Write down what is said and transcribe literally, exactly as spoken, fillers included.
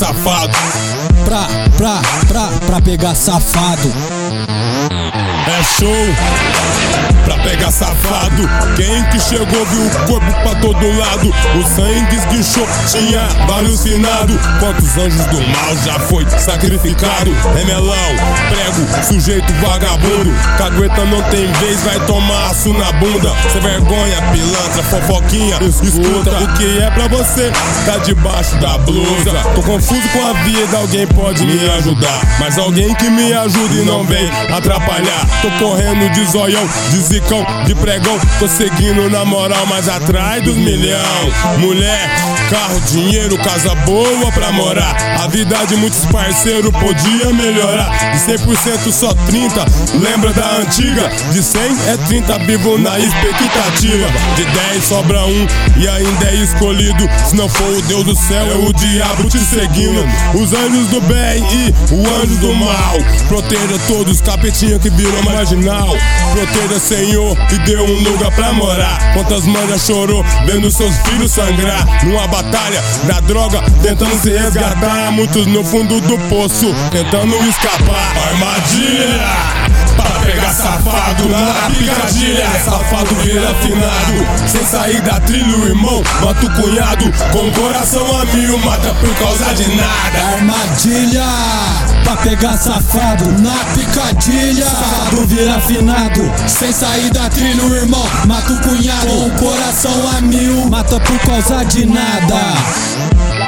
safado. Pra, pra, pra, pra pegar safado. É show pra pegar safado. Quem que chegou viu o corpo pra todo lado. O sangue esguichou, tinha vários finados. Quantos anjos do mal já foi sacrificado? Remelão, prego, sujeito vagabundo. Cagueta não tem vez, vai tomar aço na bunda. Sem vergonha, pilantra, fofoquinha. Escuta, o que é pra você tá debaixo da blusa. Tô confuso com a vida, alguém pode me ajudar. Mas alguém que me ajude e não vem atrapalhar. Tô correndo de zoião, de zicão, de pregão. Tô seguindo na moral, mas atrás dos milhão. Mulher, carro, dinheiro, casa boa pra morar. A vida de muitos parceiros podia melhorar. De cem por cento só trinta, lembra da antiga? De cem é trinta, vivo na expectativa. De dez sobra um e ainda é escolhido. Se não for o Deus do céu, é o diabo te seguindo. Os anjos do bem e o anjo do mal. Proteja todos os capetinhos que viram marginal. Proteja, Senhor, e deu um lugar pra morar. Quantas mães já chorou vendo seus filhos sangrar numa batalha da droga, tentando se resgatar. Muitos no fundo do poço, tentando escapar. Armadilha pra pegar safado na picadilha. Safado vira afinado, sem sair da trilha o irmão mata o cunhado. Com o coração a mil, mata por causa de nada. Armadilha pra pegar safado na picadilha. Safado vira afinado, sem sair da trilha o irmão mata o cunhado. Com o coração a mil, mata por causa de nada.